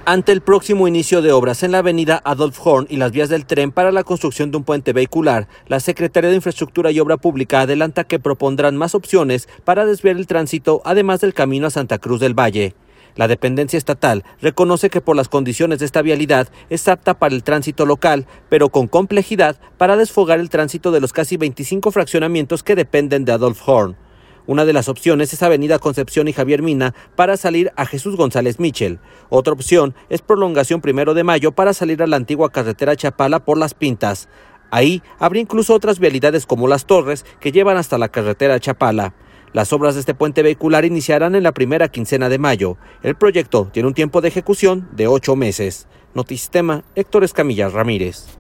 Ante el próximo inicio de obras en la avenida Adolf Horn y las vías del tren para la construcción de un puente vehicular, la Secretaría de Infraestructura y Obra Pública adelanta que propondrán más opciones para desviar el tránsito, además del camino a Santa Cruz del Valle. La dependencia estatal reconoce que por las condiciones de esta vialidad es apta para el tránsito local, pero con complejidad para desfogar el tránsito de los casi 25 fraccionamientos que dependen de Adolf Horn. Una de las opciones es Avenida Concepción y Javier Mina para salir a Jesús González Mitchell. Otra opción es prolongación 1 de Mayo para salir a la antigua carretera Chapala por Las Pintas. Ahí habrá incluso otras vialidades como Las Torres que llevan hasta la carretera Chapala. Las obras de este puente vehicular iniciarán en la primera quincena de mayo. El proyecto tiene un tiempo de ejecución de 8 meses. Notisistema, Héctor Escamilla Ramírez.